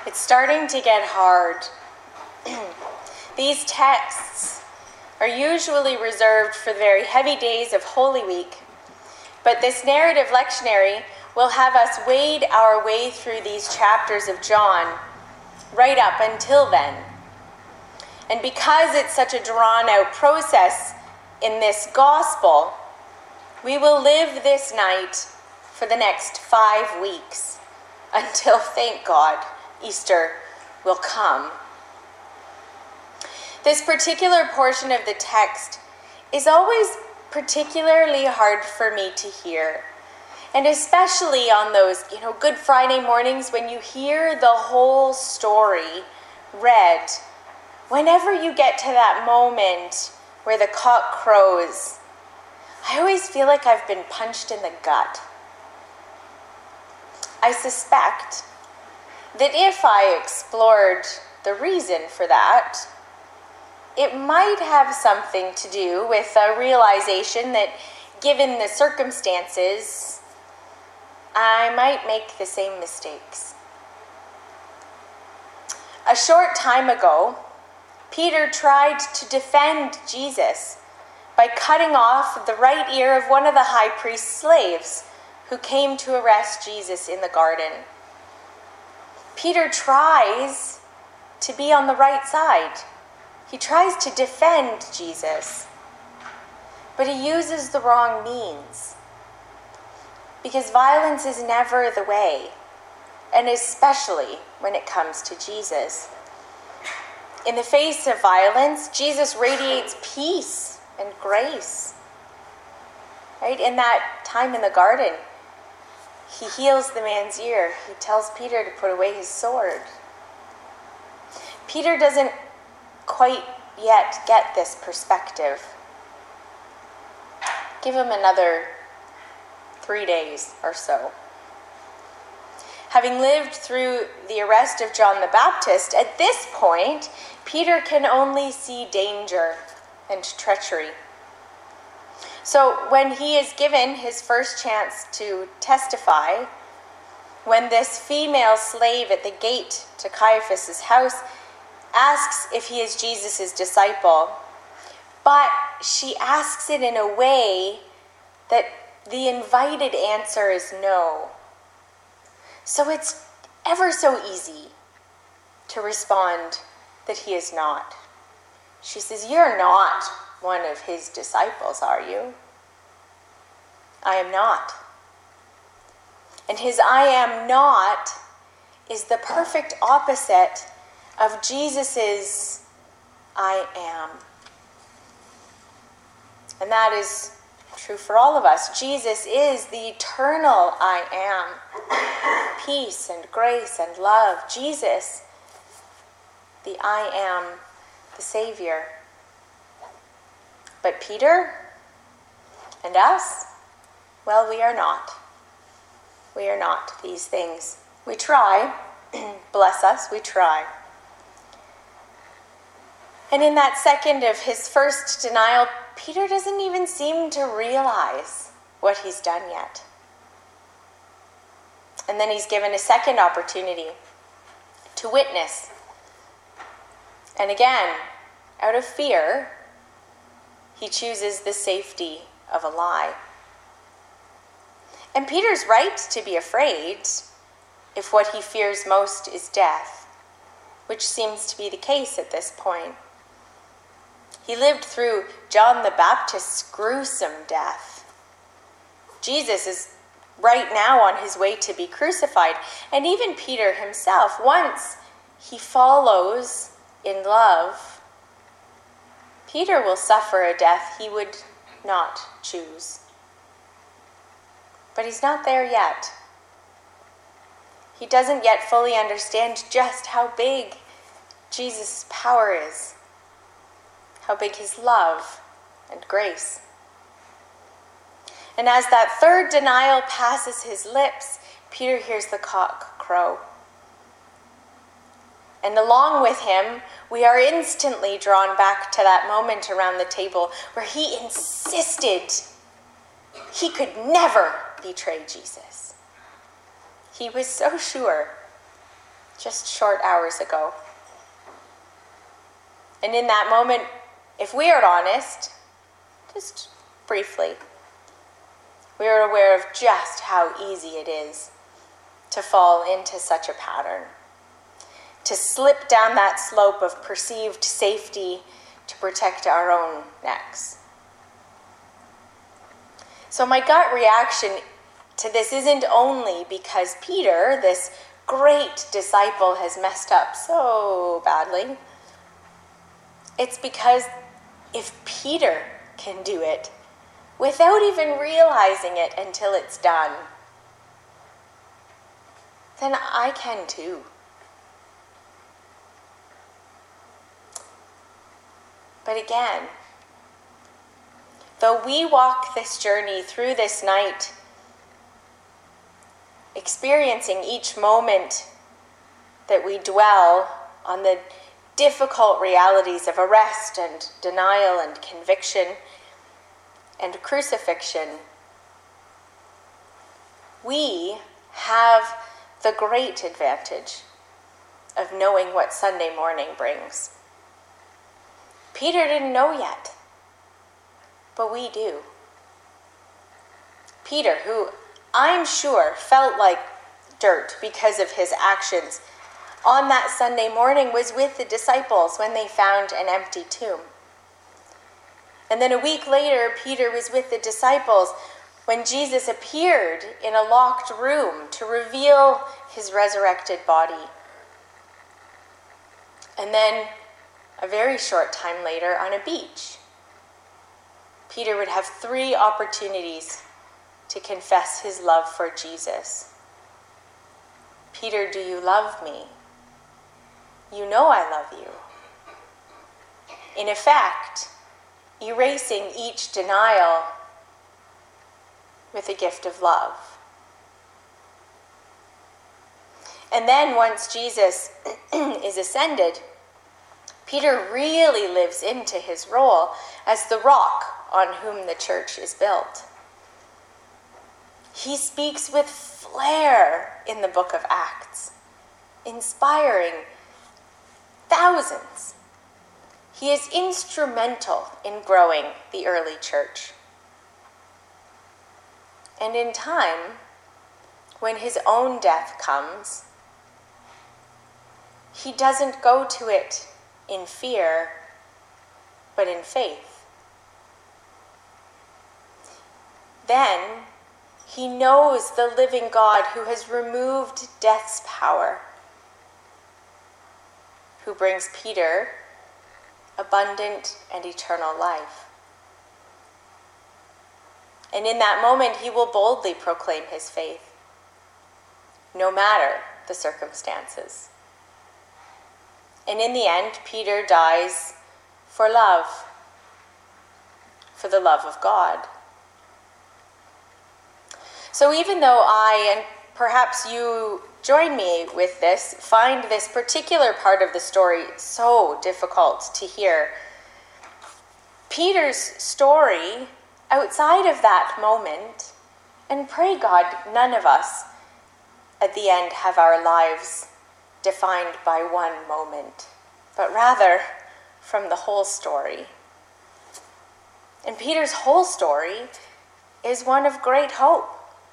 It's starting to get hard. These texts are usually reserved for the very heavy days of Holy Week, but this narrative lectionary will have us wade our way through these chapters of John right up until then. And because it's such a drawn-out process in this gospel, we will live this night for the next 5 weeks until, thank God, Easter will come. This particular portion of the text is always particularly hard for me to hear. And especially on those, Good Friday mornings when you hear the whole story read. Whenever you get to that moment where the cock crows, I always feel like I've been punched in the gut. I suspect that if I explored the reason for that, it might have something to do with a realization that, given the circumstances, I might make the same mistakes. A short time ago, Peter tried to defend Jesus by cutting off the right ear of one of the high priest's slaves who came to arrest Jesus in the garden. Peter tries to be on the right side. He tries to defend Jesus, but he uses the wrong means, because violence is never the way, and especially when it comes to Jesus. In the face of violence, Jesus radiates peace and grace. Right? In that time in the garden, he heals the man's ear. He tells Peter to put away his sword. Peter doesn't quite yet get this perspective. Give him another 3 days or so. Having lived through the arrest of John the Baptist, at this point, Peter can only see danger and treachery. So when he is given his first chance to testify, when this female slave at the gate to Caiaphas' house asks if he is Jesus' disciple, but she asks it in a way that the invited answer is no. So it's ever so easy to respond that he is not. She says, "You're not one of his disciples, are you?" "I am not." And his "I am not" is the perfect opposite of Jesus's "I am." And that is true for all of us. Jesus is the eternal I am. Peace and grace and love. Jesus, the I am, the Savior. But Peter and us, well, we are not. We are not these things. We try. Bless us, we try. And in that second of his first denial, Peter doesn't even seem to realize what he's done yet. And then he's given a second opportunity to witness. And again, out of fear, he chooses the safety of a lie. And Peter's right to be afraid if what he fears most is death, which seems to be the case at this point. He lived through John the Baptist's gruesome death. Jesus is right now on his way to be crucified. And even Peter himself, once he follows in love, Peter will suffer a death he would not choose. But he's not there yet. He doesn't yet fully understand just how big Jesus' power is, how big his love and grace. And as that third denial passes his lips, Peter hears the cock crow. And along with him, we are instantly drawn back to that moment around the table where he insisted he could never betray Jesus. He was so sure just short hours ago. And in that moment, if we are honest, just briefly, we are aware of just how easy it is to fall into such a pattern, to slip down that slope of perceived safety to protect our own necks. So my gut reaction to this isn't only because Peter, this great disciple, has messed up so badly. It's because if Peter can do it without even realizing it until it's done, then I can too. But again, though we walk this journey through this night, experiencing each moment that we dwell on the difficult realities of arrest and denial and conviction and crucifixion, we have the great advantage of knowing what Sunday morning brings. Peter didn't know yet, but we do. Peter, who I'm sure felt like dirt because of his actions on that Sunday morning, was with the disciples when they found an empty tomb. And then a week later, Peter was with the disciples when Jesus appeared in a locked room to reveal his resurrected body. And then a very short time later on a beach, Peter would have 3 opportunities to confess his love for Jesus. Peter, do you love me? You know I love you. In effect, erasing each denial with a gift of love. And then once Jesus is ascended, Peter really lives into his role as the rock on whom the church is built. He speaks with flair in the book of Acts, inspiring thousands. He is instrumental in growing the early church. And in time, when his own death comes, he doesn't go to it in fear, but in faith. Then he knows the living God who has removed death's power, who brings Peter abundant and eternal life. And in that moment, he will boldly proclaim his faith, no matter the circumstances. And in the end, Peter dies for love, for the love of God. So even though I, and perhaps you join me with this, find this particular part of the story so difficult to hear, Peter's story outside of that moment, and pray God none of us at the end have our lives defined by one moment, but rather from the whole story. And Peter's whole story is one of great hope,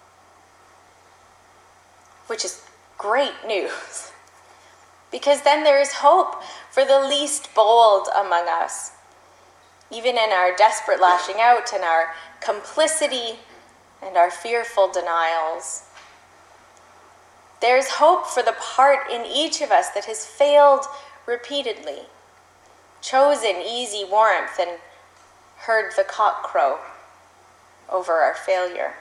which is great news, because then there is hope for the least bold among us, even in our desperate lashing out and our complicity and our fearful denials. There's hope for the part in each of us that has failed repeatedly, chosen easy warmth and heard the cock crow over our failure.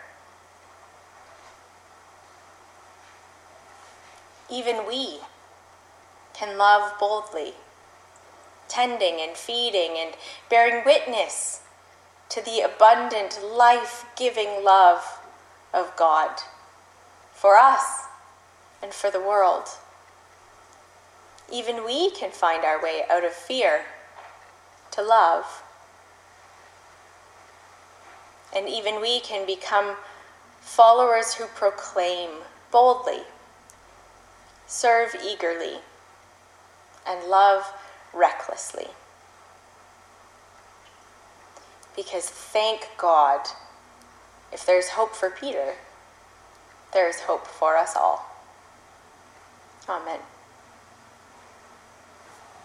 Even we can love boldly, tending and feeding and bearing witness to the abundant, life-giving love of God for us and for the world. Even we can find our way out of fear to love. And even we can become followers who proclaim boldly serve eagerly, and love recklessly. Because thank God, if there's hope for Peter, there is hope for us all. Amen.